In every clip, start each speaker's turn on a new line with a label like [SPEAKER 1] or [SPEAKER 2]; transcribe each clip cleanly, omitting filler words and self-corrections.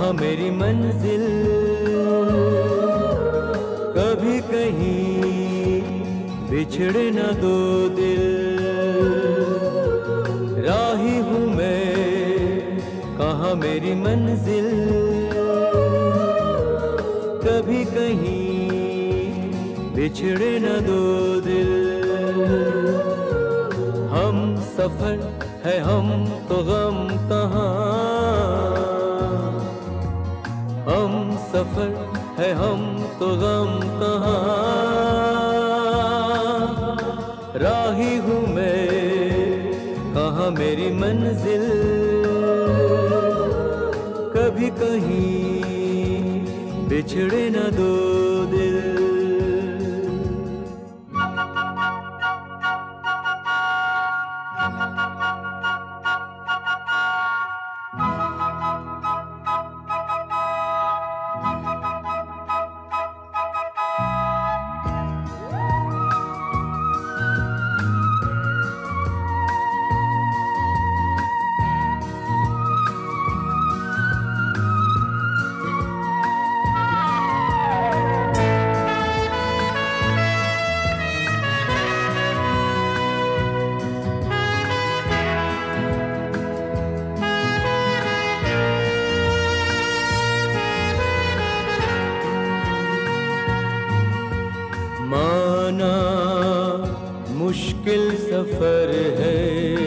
[SPEAKER 1] कहाँ मेरी मंजिल, कभी कहीं बिछड़े न दो दिल। राही हूँ मैं, कहाँ मेरी मंजिल, कभी कहीं बिछड़े न दो दिल। हम सफर है हम तो गम कहाँ, हम सफर है हम तो गम कहाँ। राही हूँ मैं, कहाँ मेरी मंजिल, कभी कहीं बिछड़े न दो दिल। माना मुश्किल सफर है,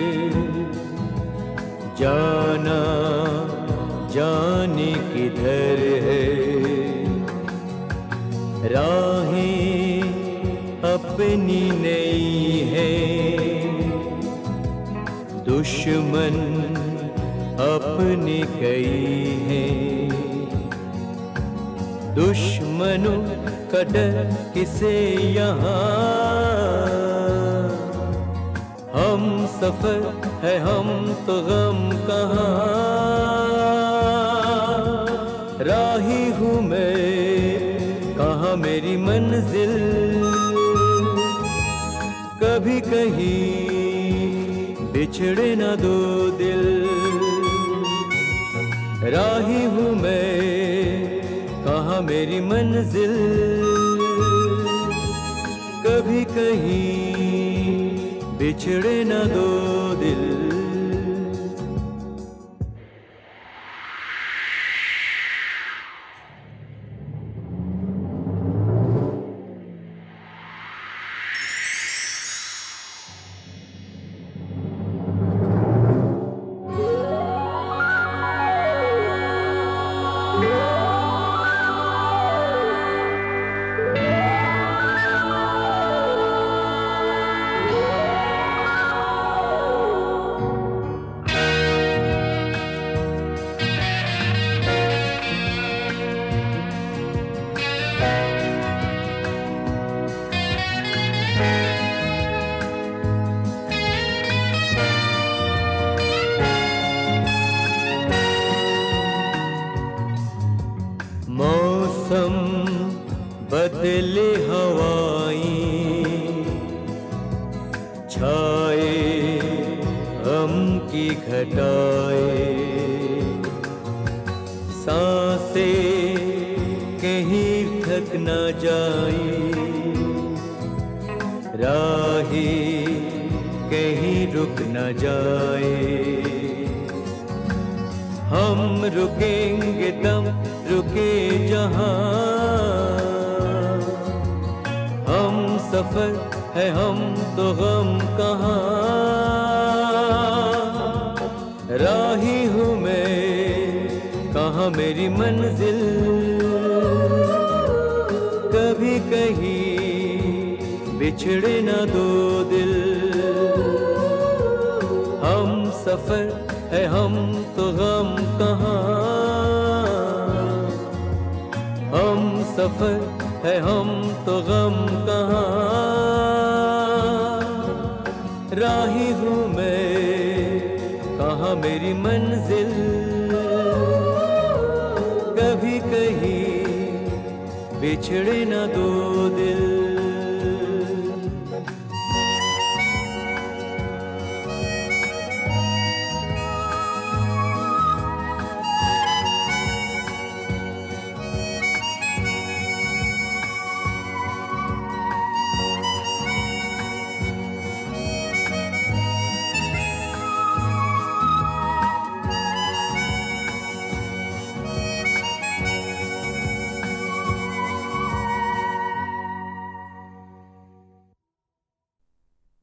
[SPEAKER 1] जाना जाने किधर है। राहें अपनी नई है, दुश्मन अपने कई हैं। दुश्मनों का डर किसे यहाँ, हम सफर है हम तो गम कहाँ। राही हूँ मैं, कहाँ मेरी मंजिल, कभी कहीं बिछड़े न दो दिल। राही हूँ मैं, कहाँ मेरी मंजिल, कभी कहीं बिछड़े न दो दिल। मौसम बदले हवाएं, छाए गम की घटाएं। सांसें कहीं थक न जाए, राहें कहीं रुक न जाए। हम रुकेंगे दम रुके जहाँ, हम सफर है हम तो गम कहाँ। राही हूँ मैं, कहाँ मेरी मंजिल, कभी कहीं बिछड़े न दो दिल। हम सफर है हम तो गम कहाँ, हम सफर है हम तो गम कहाँ। राही हूँ मैं, कहाँ मेरी मंजिल, कभी कहीं बिछड़े न दो दिल।